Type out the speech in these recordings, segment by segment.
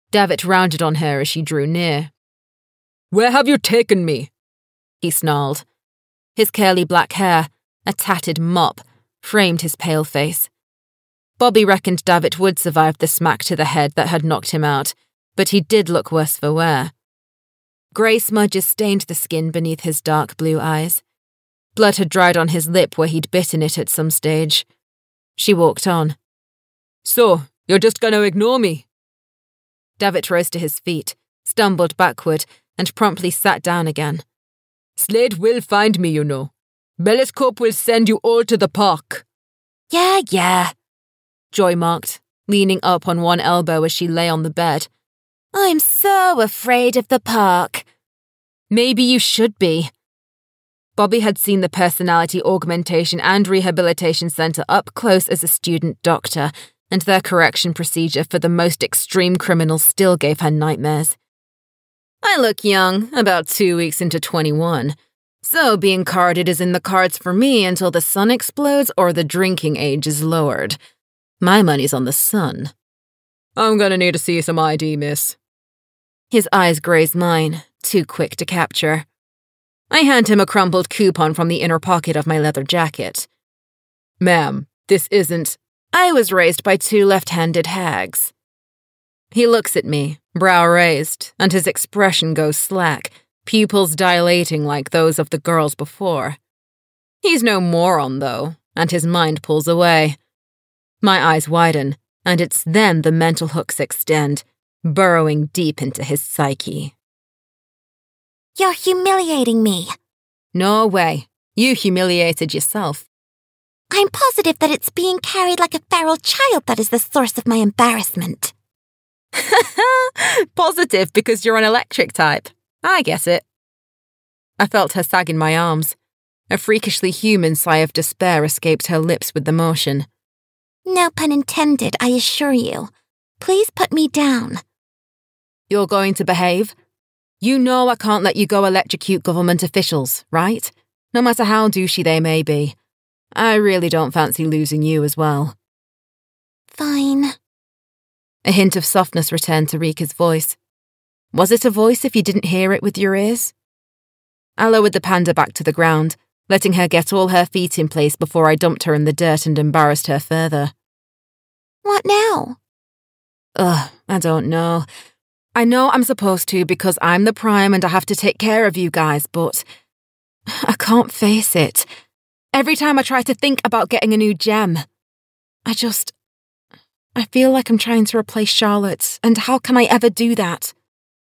Davit rounded on her as she drew near. "Where have you taken me?" he snarled. His curly black hair, a tattered mop, framed his pale face. Bobby reckoned Davit would survive the smack to the head that had knocked him out, but he did look worse for wear. Grey smudges stained the skin beneath his dark blue eyes. Blood had dried on his lip where he'd bitten it at some stage. She walked on. "So, you're just going to ignore me?" Davit rose to his feet, stumbled backward, and promptly sat down again. "Slade will find me, you know. Belliscope will send you all to the park." Yeah, Joy mocked, leaning up on one elbow as she lay on the bed. I'm so afraid of the park. Maybe you should be. Bobby had seen the Personality Augmentation and Rehabilitation Centre up close as a student doctor, and their correction procedure for the most extreme criminals still gave her nightmares. "I look young, about 2 weeks into 21. So being carded is in the cards for me until the sun explodes or the drinking age is lowered. My money's on the sun." "I'm gonna need to see some ID, miss." His eyes graze mine, too quick to capture. I hand him a crumpled coupon from the inner pocket of my leather jacket. "Ma'am, this isn't—" "I was raised by 2 left-handed hags." He looks at me, brow raised, and his expression goes slack, pupils dilating like those of the girls before. He's no moron, though, and his mind pulls away. My eyes widen, and it's then the mental hooks extend, burrowing deep into his psyche. You're humiliating me. No way. You humiliated yourself. I'm positive that it's being carried like a feral child that is the source of my embarrassment. Positive because you're an electric type. I get it. I felt her sag in my arms. A freakishly human sigh of despair escaped her lips with the motion. No pun intended, I assure you. Please put me down. You're going to behave? You know I can't let you go electrocute government officials, right? No matter how douchey they may be. I really don't fancy losing you as well. Fine. A hint of softness returned to Rika's voice. Was it a voice if you didn't hear it with your ears? I lowered the panda back to the ground, letting her get all her feet in place before I dumped her in the dirt and embarrassed her further. What now? I don't know. I know I'm supposed to because I'm the prime and I have to take care of you guys, but I can't face it. Every time I try to think about getting a new gem, I feel like I'm trying to replace Charlotte, and how can I ever do that?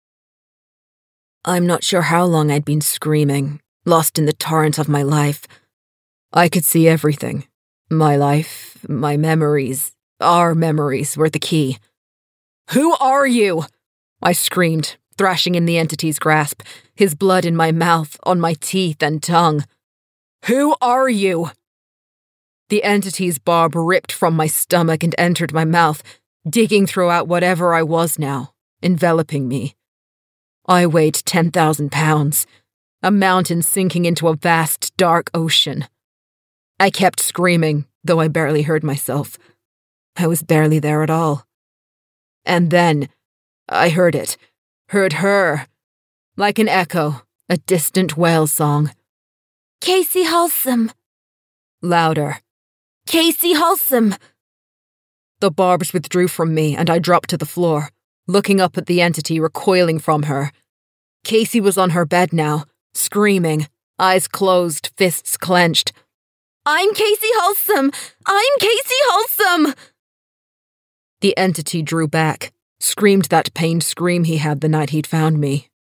I'm not sure how long I'd been screaming, lost in the torrent of my life. I could see everything. My life, my memories, our memories were the key. Who are you? I screamed, thrashing in the entity's grasp, his blood in my mouth, on my teeth and tongue. Who are you? The entity's barb ripped from my stomach and entered my mouth, digging throughout whatever I was now, enveloping me. I weighed 10,000 pounds, a mountain sinking into a vast, dark ocean. I kept screaming, though I barely heard myself. I was barely there at all. And then, I heard it, heard her, like an echo, a distant whale song. Casey Halsam. Louder. Casey Halsam. The barbs withdrew from me and I dropped to the floor, looking up at the entity recoiling from her. Casey was on her bed now, screaming, eyes closed, fists clenched. I'm Casey Halsam! I'm Casey Halsam! The entity drew back, screamed that pained scream he had the night he'd found me,